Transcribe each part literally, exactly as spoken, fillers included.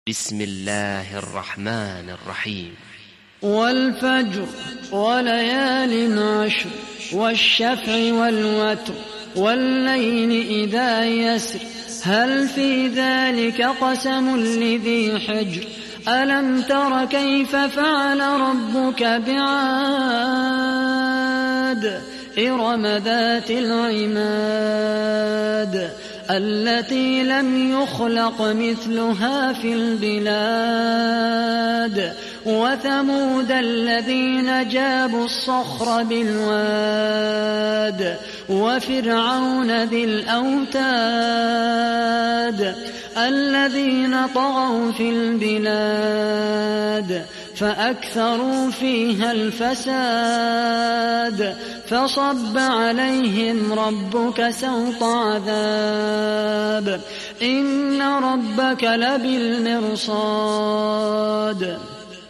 بسم الله الرحمن الرحيم. والفجر وليال عشر والشفع والوتر والليل إذا يسر هل في ذلك قسم لذي حجر ألم تر كيف فعل ربك بعاد إرم ذات العماد التي لم يخلق مثلها في البلاد وثمود الذين جابوا الصخر بالواد وفرعون ذي الأوتاد الذين طغوا في البلاد فأكثروا فيها الفساد فصب عليهم ربك سوط عذاب إن ربك لبالمرصاد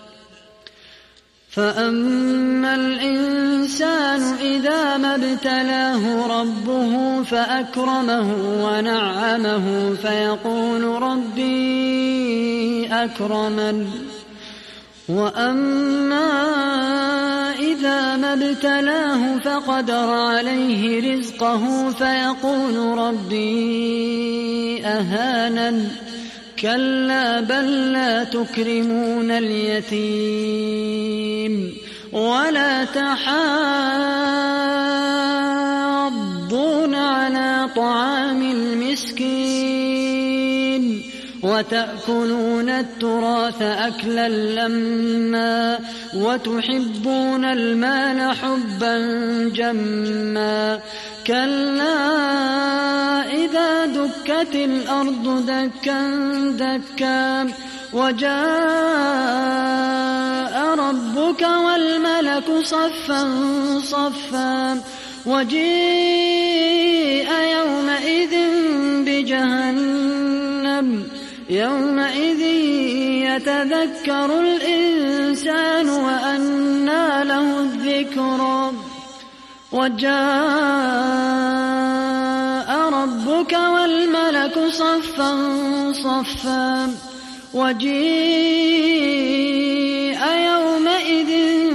فأما الإنسان إذا ما ابتلاه ربه فأكرمه ونعمه فيقول ربي أكرمن وأما إذا ما ابتلاه فقدر عليه رزقه فيقول ربي أهانن كلا بل لا تكرمون اليتيم ولا تحاضون على طعام المسكين وتأكلون التراث أكلا لما وتحبون المال حبا جما كلا إذا دكت الأرض دكا دكا وجاء ربك والملك صفا صفا وجيء يومئذ بجهنم يومئذ يتذكر الإنسان وأنى له الذكرى وجاء ربك والملك صفا صفا وجيء يومئذ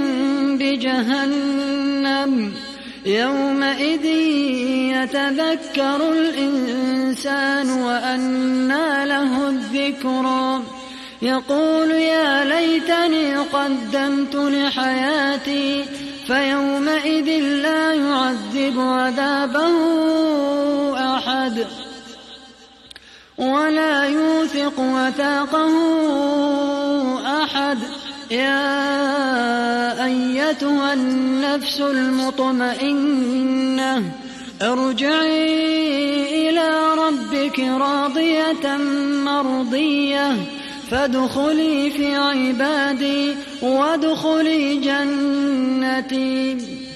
بجهنم يومئذ يتذكر الإنسان وأنى له الذكرى يقول يا ليتني قدمت لحياتي فيومئذ لا يعذب عذابه أحد ولا يوثق وثاقه أحد يا أيتها النفس المطمئنة ارجعي إلى ربك راضية مرضية فادخلي في عبادي وادخلي جنتي.